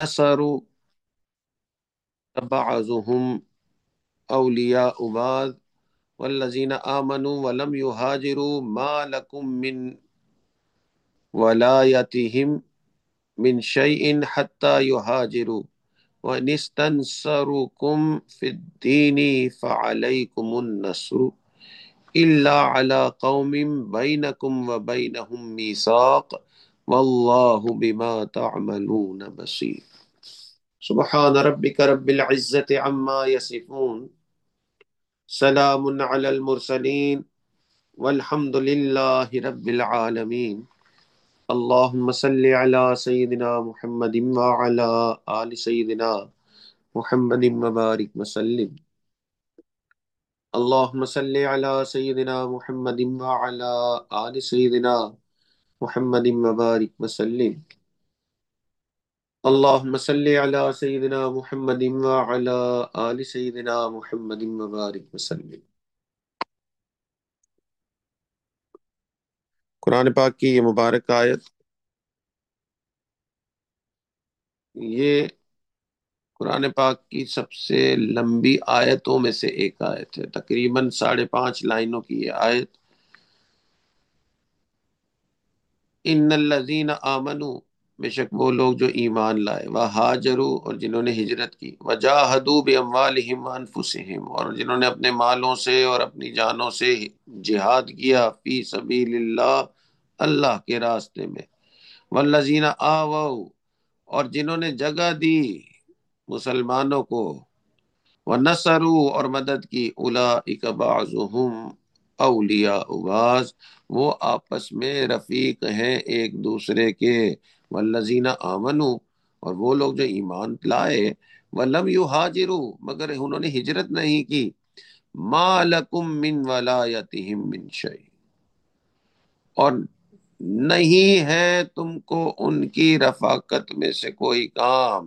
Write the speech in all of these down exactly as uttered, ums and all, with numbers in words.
نصروا بعضهم أولياء بعض والذين آمنوا ولم يهاجروا ما لكم من ولايتهم من شيء حتى يهاجروا وإن استنصروكم في الدين فعليكم النصر إلا على قوم بينكم وبينهم ميثاق والله بما تعملون بصير. سبحان ربك رب العزة عما يصفون سلام على المرسلين والحمد لله رب العالمين. اللهم صل على سيدنا محمد وعلى آل سيدنا محمد وبارك وسلم. اللهم صل على سيدنا محمد وعلى آل سيدنا محمد وبارك وسلم. اللهم صل على سيدنا محمد وعلى آل سيدنا محمد وبارك وسلم. قرآن پاک کی یہ مبارک آیت، یہ قرآن پاک کی سب سے لمبی آیتوں میں سے ایک آیت ہے، تقریباً ساڑھے پانچ لائنوں کی یہ آیت. ان الذین آمنوا، بے شک وہ لوگ جو ایمان لائے، وہاجروا اور جنہوں نے ہجرت کی، وجاہدوا باموالہم وانفسہم اور جنہوں نے اپنے مالوں سے اور اپنی جانوں سے جہاد کیا، فی سبیل اللہ، اللہ کے راستے میں، والذین آووا اور جنہوں نے جگہ دی مسلمانوں کو، وَنَصَرُوا اور مدد کی، اولئک بعضهم اولیاء بعض وہ آپس میں رفیق ہیں ایک دوسرے کے، والذین آمنوا اور وہ لوگ جو ایمان لائے، وَلَمْ يُهَاجِرُوا مگر انہوں نے ہجرت نہیں کی، مَا لَكُم مِّن وَلَایَتِهِم مِّن شَيْءٍ اور نہیں ہے تم کو ان کی رفاقت میں سے کوئی کام،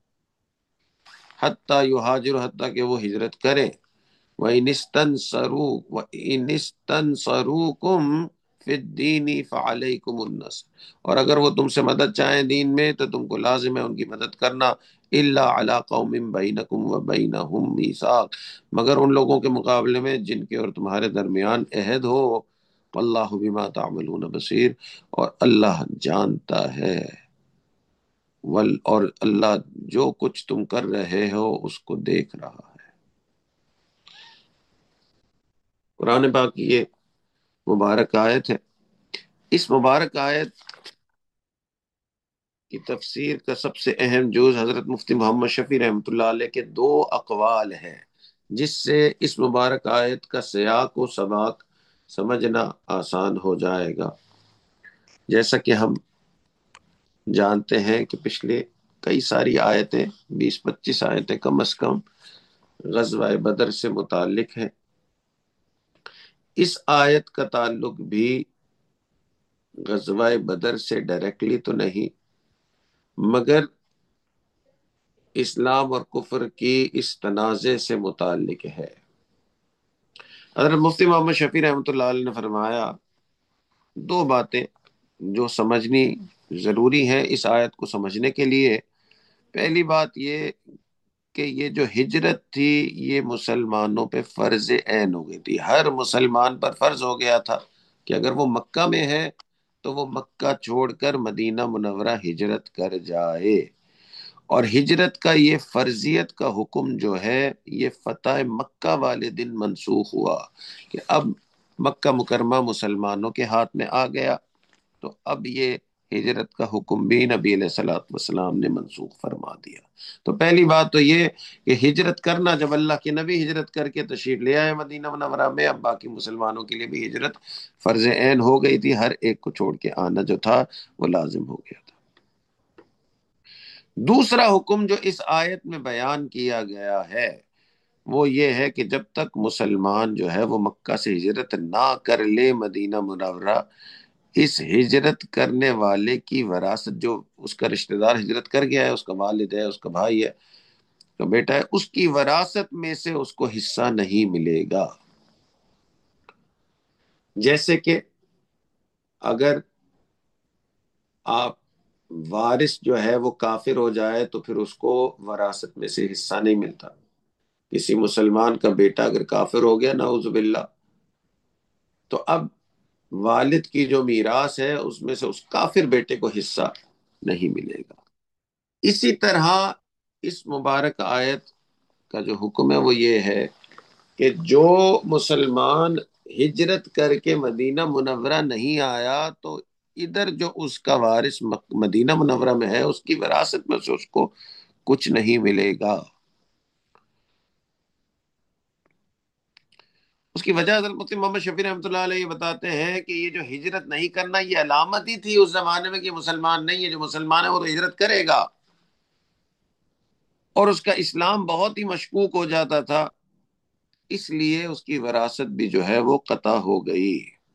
حتیٰ یہاجر حتیٰ کہ وہ ہجرت کریں، وَإِنِ اسْتَنصَرُوا وَإِنِ اسْتَنصَرُوكُمْ فِي الدِّينِ فَعَلَيْكُمُ النَّصْرُ اور اگر وہ تم سے مدد چاہیں دین میں تو تم کو لازم ہے ان کی مدد کرنا، إِلَّا عَلَىٰ قَوْمٍ بَيْنَكُمْ وَبَيْنَهُمْ مِيثَاقٌ مگر ان لوگوں کے مقابلے میں جن کے اور تمہارے درمیان عہد ہو، وَاللَّهُ بِمَا تَعْمَلُونَ بَصِيرٌ اور اللہ جانتا ہے، ول اور اللہ جو کچھ تم کر رہے ہو اس کو دیکھ رہا ہے. قرآن پاک کی یہ مبارک آیت ہے. اس مبارک آیت کی تفسیر کا سب سے اہم جز حضرت مفتی محمد شفیع رحمۃ اللہ علیہ کے دو اقوال ہیں، جس سے اس مبارک آیت کا سیاق و سباق سمجھنا آسان ہو جائے گا. جیسا کہ ہم جانتے ہیں کہ پچھلے کئی ساری آیتیں، بیس پچیس آیتیں کم از کم غزوہ بدر سے متعلق ہیں. اس آیت کا تعلق بھی غزوہ بدر سے ڈائریکٹلی تو نہیں، مگر اسلام اور کفر کی اس تنازع سے متعلق ہے. حضرت مفتی محمد شفیع رحمۃ اللہ علیہ نے فرمایا دو باتیں جو سمجھنی ضروری ہیں اس آیت کو سمجھنے کے لیے. پہلی بات یہ کہ یہ جو ہجرت تھی یہ مسلمانوں پہ فرض عین ہو گئی تھی، ہر مسلمان پر فرض ہو گیا تھا کہ اگر وہ مکہ میں ہے تو وہ مکہ چھوڑ کر مدینہ منورہ ہجرت کر جائے. اور ہجرت کا یہ فرضیت کا حکم جو ہے یہ فتح مکہ والے دن منسوخ ہوا کہ اب مکہ مکرمہ مسلمانوں کے ہاتھ میں آ گیا، تو اب یہ ہجرت کا حکم بھی نبی علیہ الصلوۃ والسلام نے منسوخ فرما دیا. تو پہلی بات تو یہ کہ ہجرت کرنا، جب اللہ کے نبی ہجرت کر کے تشریف لے آئے مدینہ منورہ میں، اب باقی مسلمانوں کے لیے بھی ہجرت فرض عین ہو گئی تھی، ہر ایک کو چھوڑ کے آنا جو تھا وہ لازم ہو گیا تھا. دوسرا حکم جو اس آیت میں بیان کیا گیا ہے وہ یہ ہے کہ جب تک مسلمان جو ہے وہ مکہ سے ہجرت نہ کر لے مدینہ منورہ، اس ہجرت کرنے والے کی وراثت، جو اس کا رشتہ دار ہجرت کر گیا ہے، اس کا والد ہے، اس کا بھائی ہے، تو بیٹا ہے، اس کی وراثت میں سے اس کو حصہ نہیں ملے گا. جیسے کہ اگر آپ وارث جو ہے وہ کافر ہو جائے تو پھر اس کو وراثت میں سے حصہ نہیں ملتا. کسی مسلمان کا بیٹا اگر کافر ہو گیا نعوذ باللہ، تو اب والد کی جو میراث ہے اس میں سے اس کافر بیٹے کو حصہ نہیں ملے گا. اسی طرح اس مبارک آیت کا جو حکم ہے وہ یہ ہے کہ جو مسلمان ہجرت کر کے مدینہ منورہ نہیں آیا تو ادھر جو اس کا وارث مدینہ منورہ میں ہے اس کی وراثت میں سے اس کو کچھ نہیں ملے گا. اس کی وجہ حضرت مفتی محمد شفیع رحمۃ اللہ علیہ یہ بتاتے ہیں کہ یہ جو ہجرت نہیں کرنا یہ علامت ہی تھی اس زمانے میں کہ مسلمان نہیں ہے. جو مسلمان ہے وہ تو ہجرت کرے گا، اور اس کا اسلام بہت ہی مشکوک ہو جاتا تھا، اس لیے اس کی وراثت بھی جو ہے وہ قطع ہو گئی.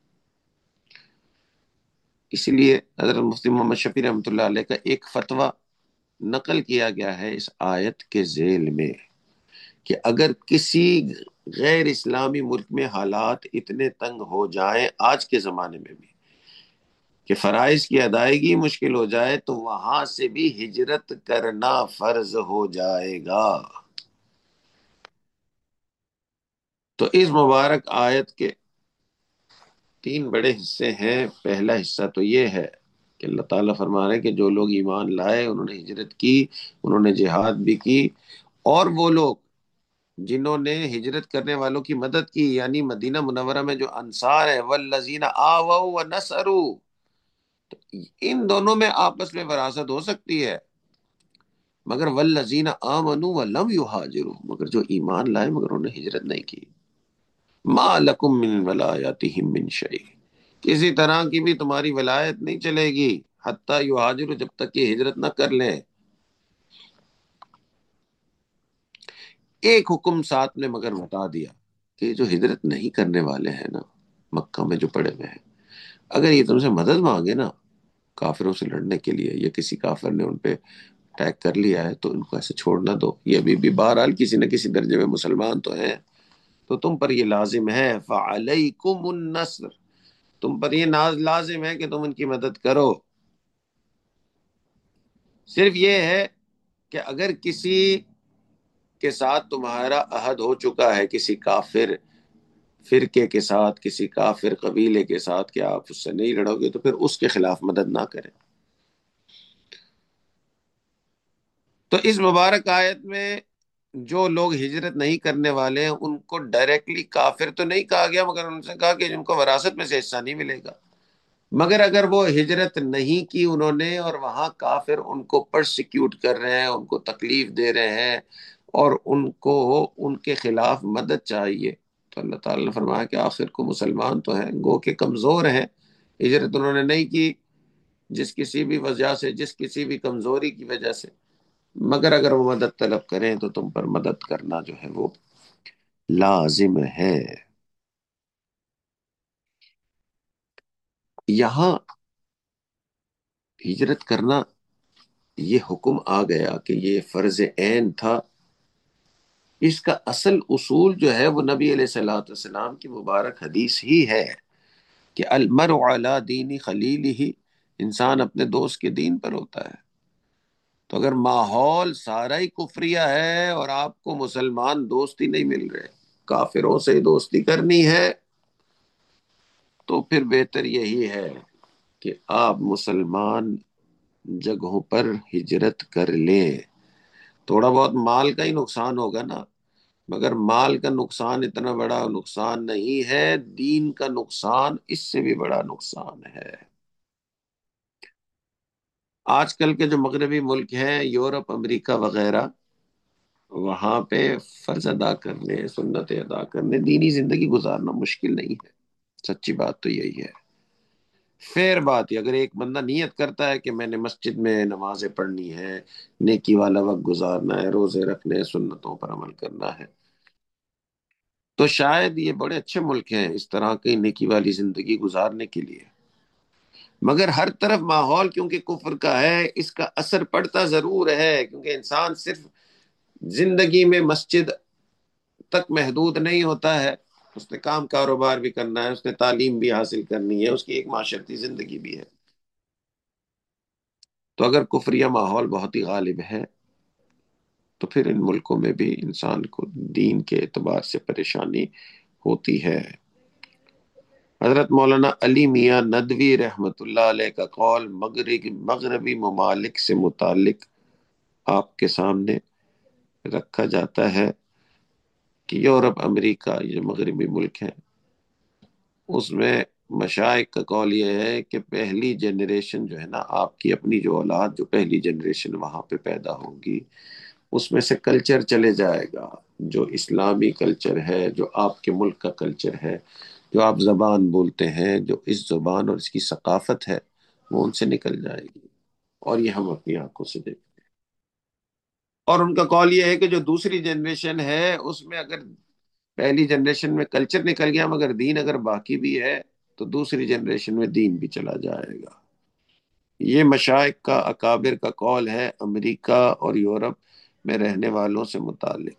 اس لیے حضرت مفتی محمد شفیع رحمۃ اللہ علیہ کا ایک فتویٰ نقل کیا گیا ہے اس آیت کے ذیل میں کہ اگر کسی غیر اسلامی ملک میں حالات اتنے تنگ ہو جائیں آج کے زمانے میں بھی کہ فرائض کی ادائیگی مشکل ہو جائے تو وہاں سے بھی ہجرت کرنا فرض ہو جائے گا. تو اس مبارک آیت کے تین بڑے حصے ہیں. پہلا حصہ تو یہ ہے کہ اللہ تعالیٰ فرما رہے ہیں کہ جو لوگ ایمان لائے، انہوں نے ہجرت کی، انہوں نے جہاد بھی کی، اور وہ لوگ جنہوں نے ہجرت کرنے والوں کی مدد کی، یعنی مدینہ منورہ میں جو انصار ہے، والذین آووا ونصروا، ان دونوں میں آپس میں وراثت ہو سکتی ہے، مگر والذین آمنوا ولم یہاجروا، مگر جو ایمان لائے مگر انہوں نے ہجرت نہیں کی، ما لکم من ولایاتہم من شیء، کسی طرح کی بھی تمہاری ولایت نہیں چلے گی حتیٰ یہاجروا، جب تک کہ ہجرت نہ کر لیں. ایک حکم ساتھ میں مگر بتا دیا کہ جو ہجرت نہیں کرنے والے ہیں نا، مکہ میں جو پڑے ہوئے ہیں، اگر یہ تم سے مدد مانگے نا کافروں سے لڑنے کے لیے، یا کسی کافر نے ان پہ اٹیک کر لیا ہے، تو ان کو ایسے چھوڑ نہ دو. یہ ابھی بھی بہرحال کسی نہ کسی درجے میں مسلمان تو ہیں، تو تم پر یہ لازم ہے فعلیکم النصر، تم پر یہ لازم ہے کہ تم ان کی مدد کرو. صرف یہ ہے کہ اگر کسی کے ساتھ تمہارا عہد ہو چکا ہے، کسی کافر فرقے کے ساتھ، کسی کافر قبیلے کے ساتھ، کہ آپ اس سے نہیں لڑو گے، تو پھر اس کے خلاف مدد نہ کریں. تو اس مبارک آیت میں جو لوگ ہجرت نہیں کرنے والے ہیں ان کو ڈائریکٹلی کافر تو نہیں کہا گیا، مگر ان سے کہا کہ جن کو وراثت میں سے حصہ نہیں ملے گا. مگر اگر وہ ہجرت نہیں کی انہوں نے، اور وہاں کافر ان کو پرسیکیوٹ کر رہے ہیں، ان کو تکلیف دے رہے ہیں، اور ان کو ان کے خلاف مدد چاہیے، تو اللہ تعالیٰ نے فرمایا کہ آخر کو مسلمان تو ہیں، گو کہ کمزور ہیں، ہجرت انہوں نے نہیں کی جس کسی بھی وجہ سے، جس کسی بھی کمزوری کی وجہ سے، مگر اگر وہ مدد طلب کریں تو تم پر مدد کرنا جو ہے وہ لازم ہے. یہاں ہجرت کرنا یہ حکم آ گیا کہ یہ فرض عین تھا. اس کا اصل اصول جو ہے وہ نبی علیہ الصلوۃ والسلام کی مبارک حدیث ہی ہے کہ المرء علی دین خلیلہ، انسان اپنے دوست کے دین پر ہوتا ہے. تو اگر ماحول سارا ہی کفریہ ہے اور آپ کو مسلمان دوست ہی نہیں مل رہے، کافروں سے دوستی کرنی ہے، تو پھر بہتر یہی ہے کہ آپ مسلمان جگہوں پر ہجرت کر لیں. تھوڑا بہت مال کا ہی نقصان ہوگا نا، مگر مال کا نقصان اتنا بڑا نقصان نہیں ہے، دین کا نقصان اس سے بھی بڑا نقصان ہے. آج کل کے جو مغربی ملک ہیں، یورپ، امریکہ وغیرہ، وہاں پہ فرض ادا کرنے، سنتیں ادا کرنے، دینی زندگی گزارنا مشکل نہیں ہے. سچی بات تو یہی ہے. فیر بات ہے، اگر ایک بندہ نیت کرتا ہے کہ میں نے مسجد میں نمازیں پڑھنی ہے، نیکی والا وقت گزارنا ہے، روزے رکھنے، سنتوں پر عمل کرنا ہے، تو شاید یہ بڑے اچھے ملک ہیں اس طرح کی نیکی والی زندگی گزارنے کے لیے. مگر ہر طرف ماحول کیونکہ کفر کا ہے، اس کا اثر پڑتا ضرور ہے، کیونکہ انسان صرف زندگی میں مسجد تک محدود نہیں ہوتا ہے، اس نے کام کاروبار بھی کرنا ہے، اس نے تعلیم بھی حاصل کرنی ہے، اس کی ایک معاشرتی زندگی بھی ہے. تو اگر کفریہ ماحول بہت ہی غالب ہے تو پھر ان ملکوں میں بھی انسان کو دین کے اعتبار سے پریشانی ہوتی ہے۔ حضرت مولانا علی میاں ندوی رحمۃ اللہ علیہ کا قول مغربی مغربی ممالک سے متعلق آپ کے سامنے رکھا جاتا ہے کہ یورپ، امریکہ، یہ مغربی ملک ہیں، اس میں مشائخ کا قول یہ ہے کہ پہلی جنریشن جو ہے نا، آپ کی اپنی جو اولاد، جو پہلی جنریشن وہاں پہ پیدا ہوگی، اس میں سے کلچر چلے جائے گا، جو اسلامی کلچر ہے، جو آپ کے ملک کا کلچر ہے، جو آپ زبان بولتے ہیں، جو اس زبان اور اس کی ثقافت ہے، وہ ان سے نکل جائے گی، اور یہ ہم اپنی آنکھوں سے دیکھیں۔ اور ان کا قول یہ ہے کہ جو دوسری جنریشن ہے، اس میں اگر پہلی جنریشن میں کلچر نکل گیا مگر دین اگر باقی بھی ہے، تو دوسری جنریشن میں دین بھی چلا جائے گا۔ یہ مشائخ کا، اکابر کا قول ہے امریکہ اور یورپ میں رہنے والوں سے متعلق۔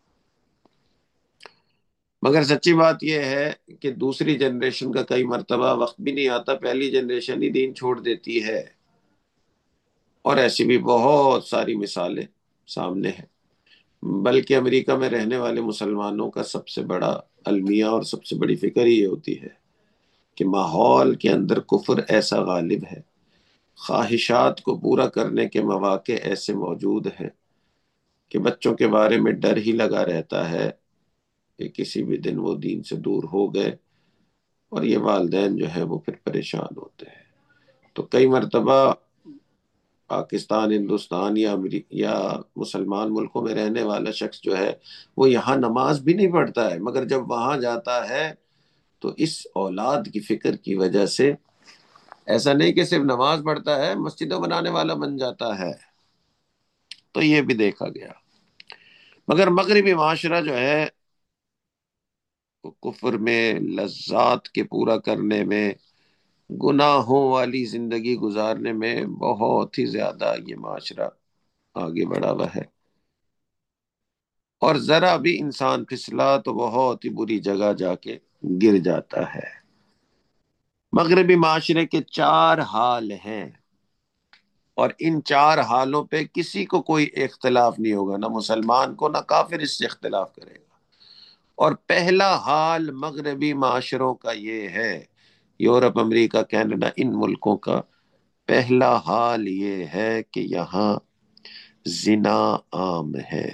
مگر سچی بات یہ ہے کہ دوسری جنریشن کا کئی مرتبہ وقت بھی نہیں آتا، پہلی جنریشن ہی دین چھوڑ دیتی ہے، اور ایسی بھی بہت ساری مثالیں سامنے ہیں۔ بلکہ امریکہ میں رہنے والے مسلمانوں کا سب سے بڑا المیہ اور سب سے بڑی فکر یہ ہوتی ہے کہ ماحول کے اندر کفر ایسا غالب ہے، خواہشات کو پورا کرنے کے مواقع ایسے موجود ہیں کہ بچوں کے بارے میں ڈر ہی لگا رہتا ہے کہ کسی بھی دن وہ دین سے دور ہو گئے، اور یہ والدین جو ہے وہ پھر پریشان ہوتے ہیں۔ تو کئی مرتبہ پاکستان، ہندوستان یا امریکہ یا مسلمان ملکوں میں رہنے والا شخص جو ہے وہ یہاں نماز بھی نہیں پڑھتا ہے، مگر جب وہاں جاتا ہے تو اس اولاد کی فکر کی وجہ سے ایسا نہیں کہ صرف نماز پڑھتا ہے، مسجدوں بنانے والا بن جاتا ہے۔ تو یہ بھی دیکھا گیا۔ مگر مغربی معاشرہ جو ہے وہ کفر میں، لذات کے پورا کرنے میں، گناہوں والی زندگی گزارنے میں بہت ہی زیادہ یہ معاشرہ آگے بڑھا ہوا ہے، اور ذرا بھی انسان پھسلا تو بہت ہی بری جگہ جا کے گر جاتا ہے۔ مغربی معاشرے کے چار حال ہیں، اور ان چار حالوں پہ کسی کو کوئی اختلاف نہیں ہوگا، نہ مسلمان کو نہ کافر اس سے اختلاف کرے گا۔ اور پہلا حال مغربی معاشروں کا یہ ہے، یورپ، امریکہ، کینیڈا، ان ملکوں کا پہلا حال یہ ہے کہ یہاں زنا عام ہے۔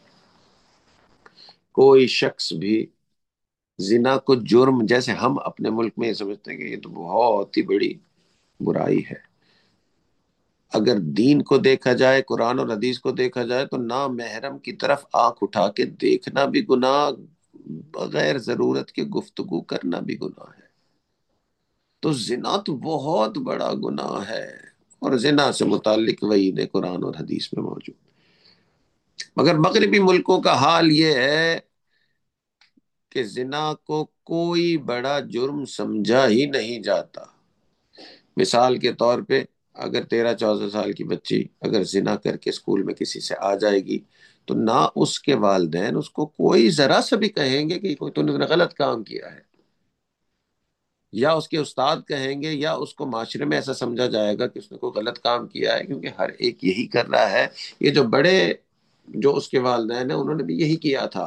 کوئی شخص بھی زنا کو جرم، جیسے ہم اپنے ملک میں یہ سمجھتے ہیں کہ یہ تو بہت ہی بڑی برائی ہے، اگر دین کو دیکھا جائے، قرآن اور حدیث کو دیکھا جائے، تو نامحرم کی طرف آنکھ اٹھا کے دیکھنا بھی گناہ، بغیر ضرورت کے گفتگو کرنا بھی گناہ ہے۔ تو زنا تو بہت بڑا گناہ ہے، اور زنا سے متعلق وعید قرآن اور حدیث میں موجود۔ مگر مغربی ملکوں کا حال یہ ہے کہ زنا کو کوئی بڑا جرم سمجھا ہی نہیں جاتا۔ مثال کے طور پہ اگر تیرہ چودہ سال کی بچی اگر زنا کر کے اسکول میں کسی سے آ جائے گی، تو نہ اس کے والدین اس کو کوئی ذرا سا بھی کہیں گے کہ کوئی تو نے غلط کام کیا ہے، یا اس کے استاد کہیں گے، یا اس کو معاشرے میں ایسا سمجھا جائے گا کہ اس نے کوئی غلط کام کیا ہے، کیونکہ ہر ایک یہی کر رہا ہے۔ یہ جو بڑے، جو اس کے والدین ہیں، انہوں نے بھی یہی کیا تھا۔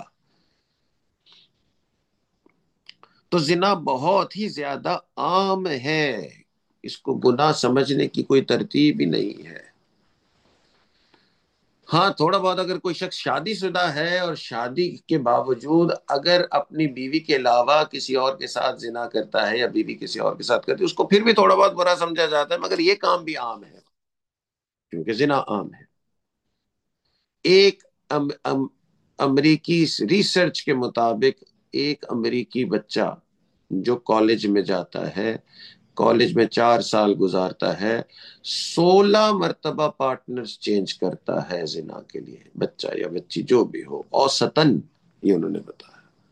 تو زنا بہت ہی زیادہ عام ہے، اس کو گناہ سمجھنے کی کوئی ترتیب ہی نہیں ہے۔ ہاں، تھوڑا بہت اگر کوئی شخص شادی شدہ ہے اور شادی کے باوجود اگر اپنی بیوی کے علاوہ کسی اور کے ساتھ زنا کرتا ہے، یا بیوی کسی اور کے ساتھ کرتی ہے، اس کو پھر بھی تھوڑا بہت برا سمجھا جاتا ہے، مگر یہ کام بھی عام ہے، کیونکہ زنا عام ہے۔ ایک ام ام امریکی ریسرچ کے مطابق ایک امریکی بچہ جو کالج میں جاتا ہے، کالج میں چار سال گزارتا ہے، سولہ مرتبہ پارٹنرز چینج کرتا ہے زنا کے لیے، بچہ یا بچی جو بھی ہو، اوسطاً یہ انہوں نے بتایا۔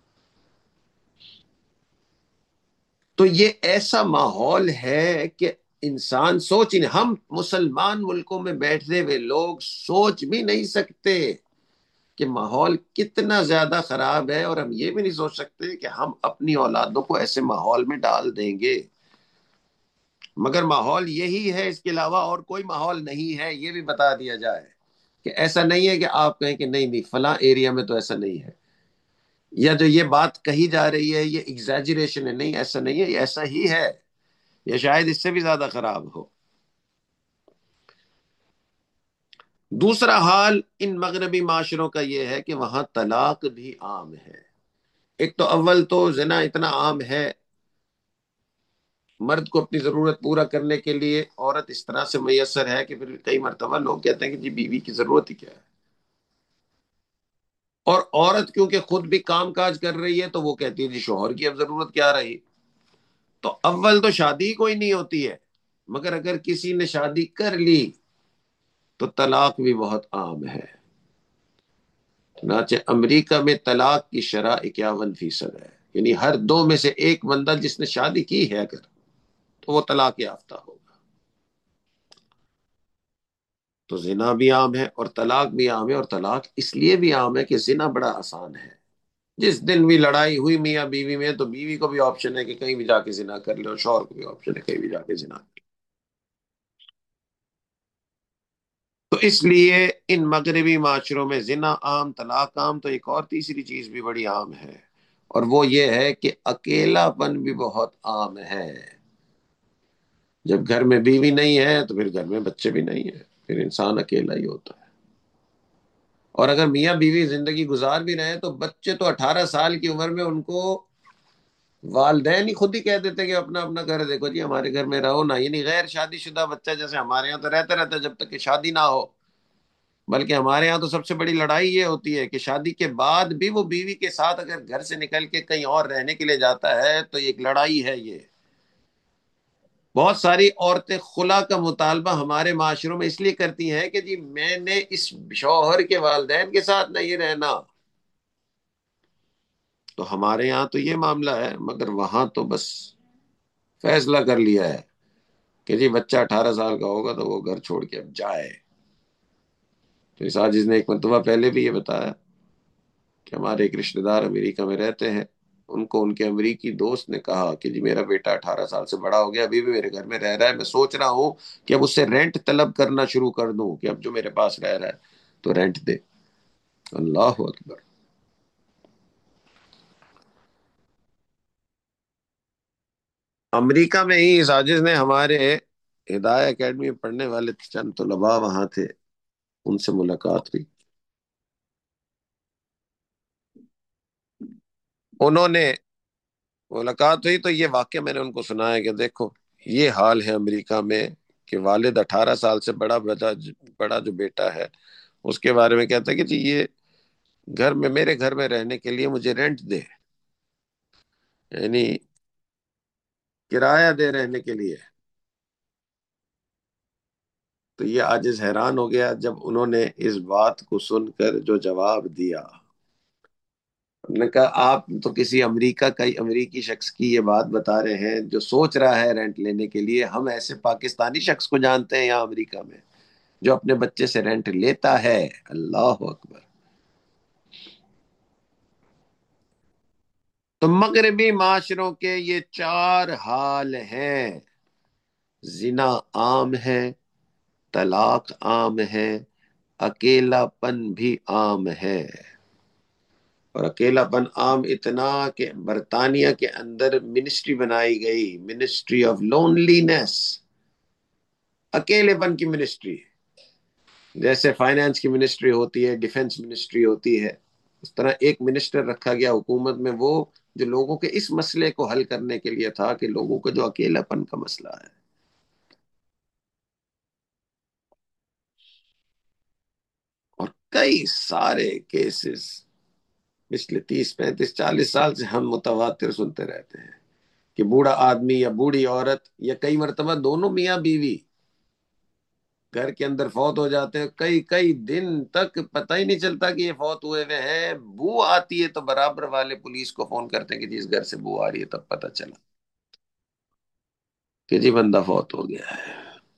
تو یہ ایسا ماحول ہے کہ انسان سوچ ہی نہیں، ہم مسلمان ملکوں میں بیٹھتے ہوئے لوگ سوچ بھی نہیں سکتے کہ ماحول کتنا زیادہ خراب ہے، اور ہم یہ بھی نہیں سوچ سکتے کہ ہم اپنی اولادوں کو ایسے ماحول میں ڈال دیں گے۔ مگر ماحول یہی ہے، اس کے علاوہ اور کوئی ماحول نہیں ہے، یہ بھی بتا دیا جائے کہ ایسا نہیں ہے کہ آپ کہیں کہ نہیں نہیں فلاں ایریا میں تو ایسا نہیں ہے، یا جو یہ بات کہی جا رہی ہے یہ ایگزیجریشن ہے، نہیں ایسا نہیں ہے، یہ ایسا ہی ہے، یا شاید اس سے بھی زیادہ خراب ہو۔ دوسرا حال ان مغربی معاشروں کا یہ ہے کہ وہاں طلاق بھی عام ہے۔ ایک تو اول تو زنا اتنا عام ہے، مرد کو اپنی ضرورت پورا کرنے کے لیے عورت اس طرح سے میسر ہے کہ پھر کئی مرتبہ لوگ کہتے ہیں کہ جی بیوی کی ضرورت ہی کیا ہے، اور عورت کیونکہ خود بھی کام کاج کر رہی ہے تو وہ کہتی ہے جی شوہر کی اب ضرورت کیا رہی۔ تو اول تو شادی کوئی نہیں ہوتی ہے، مگر اگر کسی نے شادی کر لی تو طلاق بھی بہت عام ہے۔ چنانچہ امریکہ میں طلاق کی شرح اکیاون فیصد ہے، یعنی ہر دو میں سے ایک بندہ جس نے شادی کی ہے اگر تو وہ طلاق یافتہ ہوگا۔ تو زنا بھی عام ہے اور طلاق بھی عام ہے، اور طلاق اس لیے بھی عام ہے کہ زنا بڑا آسان ہے، جس دن بھی لڑائی ہوئی میاں بیوی میں تو بیوی کو بھی آپشن ہے کہ کہیں بھی جا کے زنا کر لے، اور شوہر کو بھی آپشن ہے کہیں بھی جا کے زنا کر لے۔ تو اس لیے ان مغربی معاشروں میں زنا عام، طلاق عام، تو ایک اور تیسری چیز بھی بڑی عام ہے، اور وہ یہ ہے کہ اکیلا پن بھی بہت عام ہے۔ جب گھر میں بیوی نہیں ہے تو پھر گھر میں بچے بھی نہیں ہیں، پھر انسان اکیلا ہی ہوتا ہے۔ اور اگر میاں بیوی زندگی گزار بھی رہے ہیں تو بچے تو اٹھارہ سال کی عمر میں ان کو والدین ہی خود ہی کہہ دیتے کہ اپنا اپنا گھر دیکھو جی، ہمارے گھر میں رہو نا، یعنی غیر شادی شدہ بچہ جیسے ہمارے یہاں تو رہتا رہتا ہے جب تک کہ شادی نہ ہو، بلکہ ہمارے ہاں تو سب سے بڑی لڑائی یہ ہوتی ہے کہ شادی کے بعد بھی وہ بیوی کے ساتھ اگر گھر سے نکل کے کہیں اور رہنے کے لیے جاتا ہے تو ایک لڑائی ہے یہ۔ بہت ساری عورتیں خلا کا مطالبہ ہمارے معاشروں میں اس لیے کرتی ہیں کہ جی میں نے اس شوہر کے والدین کے ساتھ نہیں رہنا۔ تو ہمارے یہاں تو یہ معاملہ ہے، مگر وہاں تو بس فیصلہ کر لیا ہے کہ جی بچہ اٹھارہ سال کا ہوگا تو وہ گھر چھوڑ کے اب جائے۔ تو اس عاجز نے ایک مرتبہ پہلے بھی یہ بتایا کہ ہمارے ایک رشتہ دار امریکہ میں رہتے ہیں، ان کو ان کے امریکی دوست نے کہا کہ جی میرا بیٹا اٹھارہ سال سے بڑا ہو گیا، ابھی بھی میرے گھر میں رہ رہا ہے، میں سوچ رہا ہوں کہ اب اس سے رینٹ طلب کرنا شروع کر دوں کہ اب جو میرے پاس رہ رہا ہے تو رینٹ دے۔ اللہ اکبر۔ امریکہ میں ہی اس عاجز نے ہمارے ہدایہ اکیڈمی میں پڑھنے والے چند طلباء وہاں تھے، ان سے ملاقات ہوئی، انہوں نے ملاقات ہوئی تو یہ واقعہ میں نے ان کو سنایا کہ دیکھو یہ حال ہے امریکہ میں کہ والد اٹھارہ سال سے بڑا بڑا بڑا جو بیٹا ہے اس کے بارے میں کہتا ہے کہ جی یہ گھر میں میرے گھر میں رہنے کے لیے مجھے رینٹ دے، یعنی کرایہ دے رہنے کے لیے۔ تو یہ عاجز حیران ہو گیا جب انہوں نے اس بات کو سن کر جو جواب دیا۔ انہوں نے کہا آپ تو کسی امریکہ کا امریکی شخص کی یہ بات بتا رہے ہیں جو سوچ رہا ہے رینٹ لینے کے لیے، ہم ایسے پاکستانی شخص کو جانتے ہیں یہاں امریکہ میں جو اپنے بچے سے رینٹ لیتا ہے۔ اللہ اکبر۔ تو مغربی معاشروں کے یہ چار حال ہیں، زنا عام ہے، طلاق عام ہے، اکیلا پن بھی عام ہے، اور اکیلا پن عام اتنا کہ برطانیہ کے اندر منسٹری بنائی گئی، منسٹری آف لونلینس، اکیلے پن کی منسٹری، جیسے فائنانس کی منسٹری ہوتی ہے، ڈیفنس منسٹری ہوتی ہے، اس طرح ایک منسٹر رکھا گیا حکومت میں، وہ جو لوگوں کے اس مسئلے کو حل کرنے کے لیے تھا کہ لوگوں کا جو اکیلا پن کا مسئلہ ہے۔ اور کئی سارے کیسز پچھلے تیس پینتیس چالیس سال سے ہم متواتر سنتے رہتے ہیں کہ بوڑھا آدمی یا بوڑھی عورت یا کئی مرتبہ دونوں میاں بیوی گھر کے اندر فوت ہو جاتے ہیں، کئی کئی دن تک پتہ ہی نہیں چلتا کہ یہ فوت ہوئے ہوئے ہیں، بو آتی ہے تو برابر والے پولیس کو فون کرتے ہیں کہ جی اس گھر سے بو آ رہی ہے، تب پتہ چلا کہ جی بندہ فوت ہو گیا ہے۔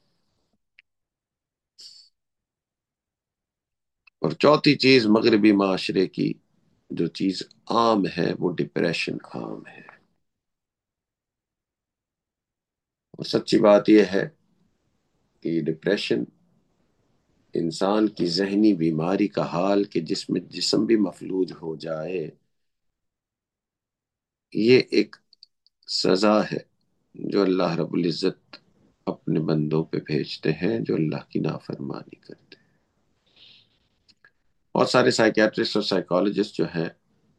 اور چوتھی چیز مغربی معاشرے کی جو چیز عام ہے وہ ڈپریشن عام ہے۔ اور سچی بات یہ ہے کہ ڈپریشن انسان کی ذہنی بیماری کا حال کہ جس میں جسم بھی مفلوج ہو جائے، یہ ایک سزا ہے جو اللہ رب العزت اپنے بندوں پہ بھیجتے ہیں جو اللہ کی نافرمانی کرتے ہیں۔ بہت سارے سائیکیٹرسٹ اور سائیکالوجسٹ جو ہیں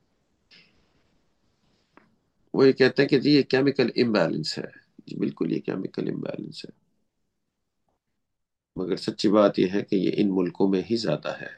وہ یہ کہتے ہیں کہ جی یہ کیمیکل امبیلنس ہے، جی بالکل یہ کیمیکل امبیلنس ہے، مگر سچی بات یہ ہے کہ یہ ان ملکوں میں ہی زیادہ ہے،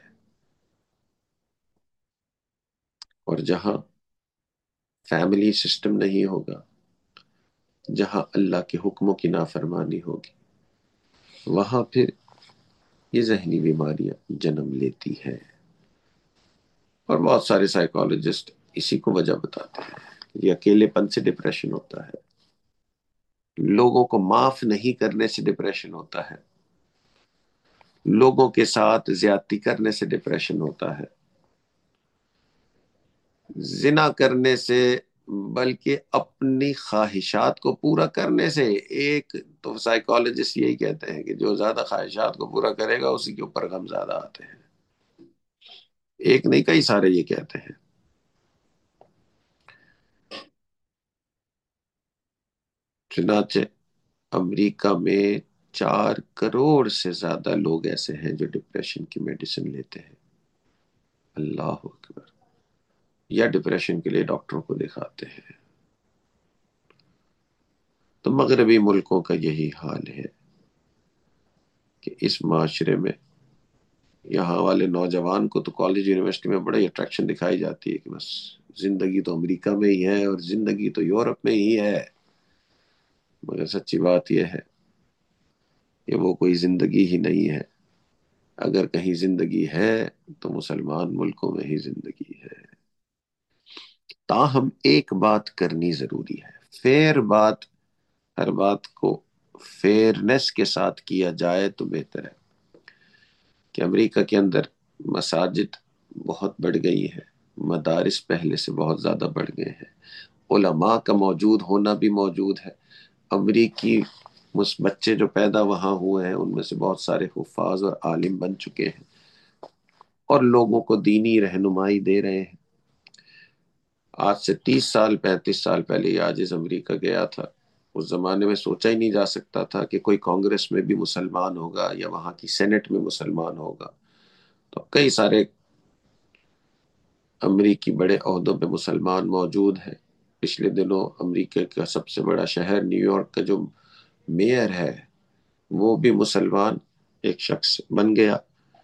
اور جہاں فیملی سسٹم نہیں ہوگا، جہاں اللہ کے حکموں کی نافرمانی ہوگی، وہاں پھر یہ ذہنی بیماریاں جنم لیتی ہیں۔ اور بہت سارے سائیکالوجسٹ اسی کو وجہ بتاتے ہیں، یہ اکیلے پن سے ڈپریشن ہوتا ہے، لوگوں کو معاف نہیں کرنے سے ڈپریشن ہوتا ہے، لوگوں کے ساتھ زیادتی کرنے سے ڈپریشن ہوتا ہے، زنا کرنے سے، بلکہ اپنی خواہشات کو پورا کرنے سے۔ ایک تو سائیکالوجسٹ یہی کہتے ہیں کہ جو زیادہ خواہشات کو پورا کرے گا اسی کے اوپر غم زیادہ آتے ہیں، ایک نہیں کئی سارے یہ کہتے ہیں۔ چنانچہ امریکہ میں چار کروڑ سے زیادہ لوگ ایسے ہیں جو ڈپریشن کی میڈیسن لیتے ہیں، اللہ اکبر، یا ڈپریشن کے لیے ڈاکٹروں کو دکھاتے ہیں۔ تو مغربی ملکوں کا یہی حال ہے کہ اس معاشرے میں یہاں والے نوجوان کو تو کالج یونیورسٹی میں بڑی اٹریکشن دکھائی جاتی ہے کہ بس زندگی تو امریکہ میں ہی ہے اور زندگی تو یورپ میں ہی ہے، مگر سچی بات یہ ہے کہ وہ کوئی زندگی ہی نہیں ہے۔ اگر کہیں زندگی ہے تو مسلمان ملکوں میں ہی زندگی ہے۔ تاہم ایک بات کرنی ضروری ہے، فیر بات، ہر بات کو فیئرنس کے ساتھ کیا جائے تو بہتر ہے۔ کہ امریکہ کے اندر مساجد بہت بڑھ گئی ہیں، مدارس پہلے سے بہت زیادہ بڑھ گئے ہیں، علماء کا موجود ہونا بھی موجود ہے، امریکی بچے جو پیدا وہاں ہوئے ہیں ان میں سے بہت سارے حفاظ اور عالم بن چکے ہیں اور لوگوں کو دینی رہنمائی دے رہے ہیں۔ آج سے تیس سال پینتیس سال پہلے یہ عاجز امریکہ گیا تھا، اس زمانے میں سوچا ہی نہیں جا سکتا تھا کہ کوئی کانگریس میں بھی مسلمان ہوگا یا وہاں کی سینٹ میں مسلمان ہوگا۔ تو کئی سارے امریکی بڑے عہدوں پہ مسلمان موجود ہیں۔ پچھلے دنوں امریکہ کا سب سے بڑا شہر نیو یارک کا جو میئر ہے وہ بھی مسلمان ایک شخص بن گیا۔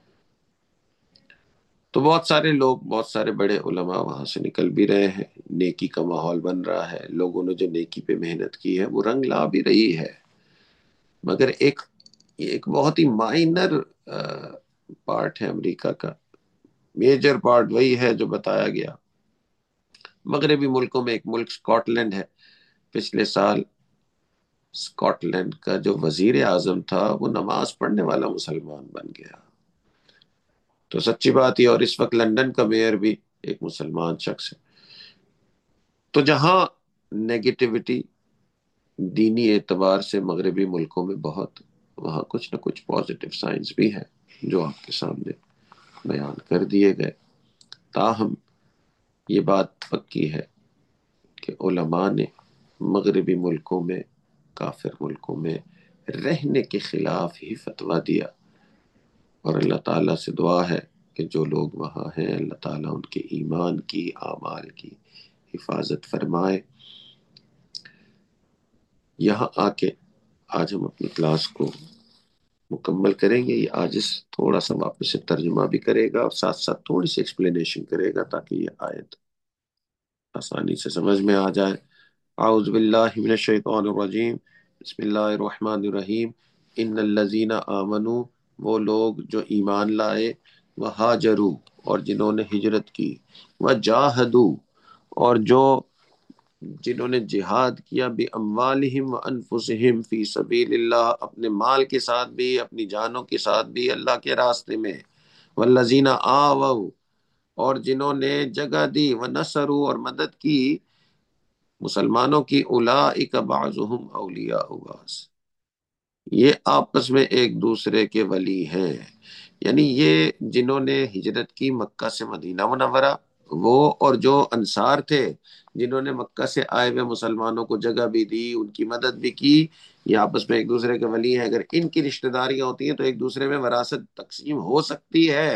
تو بہت سارے لوگ، بہت سارے بڑے علماء وہاں سے نکل بھی رہے ہیں، نیکی کا ماحول بن رہا ہے، لوگوں نے جو نیکی پہ محنت کی ہے وہ رنگ لا بھی رہی ہے، مگر ایک ایک بہت ہی مائنر پارٹ ہے امریکہ کا، میجر پارٹ وہی ہے جو بتایا گیا۔ مغربی ملکوں میں ایک ملک اسکاٹ لینڈ ہے، پچھلے سال اسکاٹ لینڈ کا جو وزیر اعظم تھا وہ نماز پڑھنے والا مسلمان بن گیا۔ تو سچی بات یہ، اور اس وقت لندن کا میئر بھی ایک مسلمان شخص ہے۔ تو جہاں نیگیٹیوٹی دینی اعتبار سے مغربی ملکوں میں بہت، وہاں کچھ نہ کچھ پازیٹیو سائنس بھی ہے جو آپ کے سامنے بیان کر دیے گئے۔ تاہم یہ بات پکی ہے کہ علماء نے مغربی ملکوں میں، کافر ملکوں میں رہنے کے خلاف ہی فتویٰ دیا، اور اللہ تعالیٰ سے دعا ہے کہ جو لوگ وہاں ہیں اللہ تعالیٰ ان کے ایمان کی، اعمال کی حفاظت فرمائے۔ یہاں آ کے آج ہم اپنی کلاس کو مکمل کریں گے۔ یہ عاجز تھوڑا سا واپس سے ترجمہ بھی کرے گا اور ساتھ ساتھ تھوڑی سی ایکسپلینیشن کرے گا تاکہ یہ آیت آسانی سے سمجھ میں آ جائے۔ اعوذ باللہ من الشیطان الرجیم، بسم اللہ الرحمن الرحیم۔ ان الذین آمنوا، وہ لوگ جو ایمان لائے، وہاجروا، اور جنہوں نے ہجرت کی، وجاہدوا، اور جو جنہوں نے جہاد کیا، باموالہم وانفسہم فی سبیل اللہ، اپنے مال کے ساتھ بھی، اپنی جانوں کے ساتھ بھی اللہ کے راستے میں، والذین آووا، اور جنہوں نے جگہ دی، ونصروا، اور مدد کی، مسلمانوں کی اولئک بعضهم اولیاء بعض، یہ آپس میں ایک دوسرے کے ولی ہیں، یعنی یہ جنہوں نے ہجرت کی مکہ سے مدینہ منورہ، وہ اور جو انصار تھے جنہوں نے مکہ سے آئے ہوئے مسلمانوں کو جگہ بھی دی، ان کی مدد بھی کی، یہ آپس میں ایک دوسرے کے ولی ہیں۔ اگر ان کی رشتہ داریاں ہوتی ہیں تو ایک دوسرے میں وراثت تقسیم ہو سکتی ہے،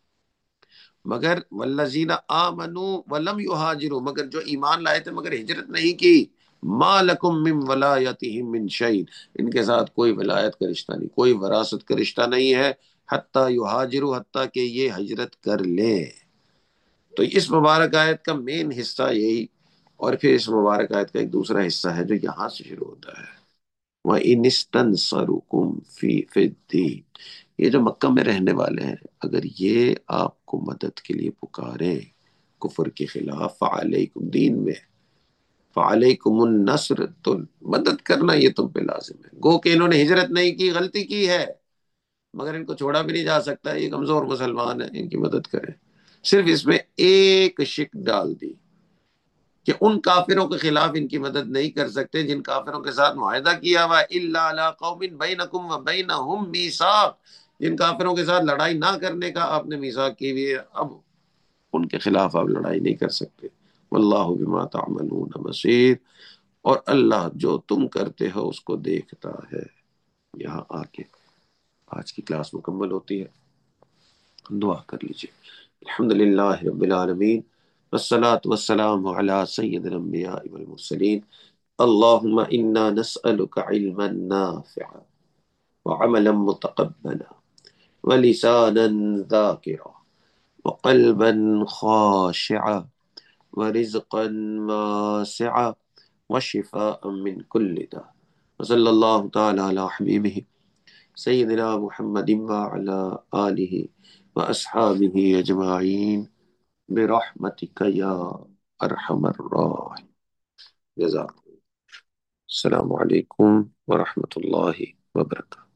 مگر والذین آمنوا ولم یہاجروا، مگر جو ایمان لائے تھے مگر ہجرت نہیں کی، ما لکم من ولایتہم من شیء، ان کے ساتھ کوئی ولایت کا رشتہ نہیں، کوئی وراثت کا رشتہ نہیں ہے، حتی یہاجروا، حتیٰ کہ یہ ہجرت کر لیں۔ تو اس مبارک آیت کا مین حصہ یہی، اور پھر اس مبارک آیت کا ایک دوسرا حصہ ہے جو یہاں سے شروع ہوتا ہے، وَإِنِ اسْتَنصَرُوكُمْ فِي فِي الدِّينِ، یہ جو مکہ میں رہنے والے ہیں اگر یہ آپ کو مدد کے لیے پکاریں کفر کے خلاف، فعلیکم دین میں، فعلیکم النصر، تو مدد کرنا یہ تم پہ لازم ہے۔ گو کہ انہوں نے ہجرت نہیں کی، غلطی کی ہے، مگر ان کو چھوڑا بھی نہیں جا سکتا، یہ کمزور مسلمان ہیں، ان کی مدد کریں۔ صرف اس میں ایک شک ڈال دی کہ ان کافروں کے خلاف ان کی مدد نہیں کر سکتے جن کافروں کے ساتھ معاہدہ کیا ہوا ہے، الا علی قوم بینکم و بینہم میثاق، جن کافروں کے ساتھ لڑائی نہ کرنے کا آپ نے میثاق کی ہوئی ہے، اب ان کے خلاف آپ لڑائی نہیں کر سکتے۔ واللہ بما تعملون بصیر، اور اللہ جو تم کرتے ہو اس کو دیکھتا ہے۔ یہاں آ کے آج کی کلاس مکمل ہوتی ہے، دعا کر لیجیے۔ الحمد للہ رب العالمین، والصلاة والسلام على سید الانبیاء والمرسلین، اللہم انا نسألک علما نافعا وعملا متقبلا ولسانا ذاکرا وقلبا خاشعا ورزقا واسعا وشفاء من كل داء، وصلی اللہ تعالی علی حبیبہ سیدنا محمد وعلی آلہ واصحابہ اجمعین برحمتک یا ارحم الراحمین۔ جزاک۔ السلام علیکم ورحمۃ اللہ وبرکاتہ۔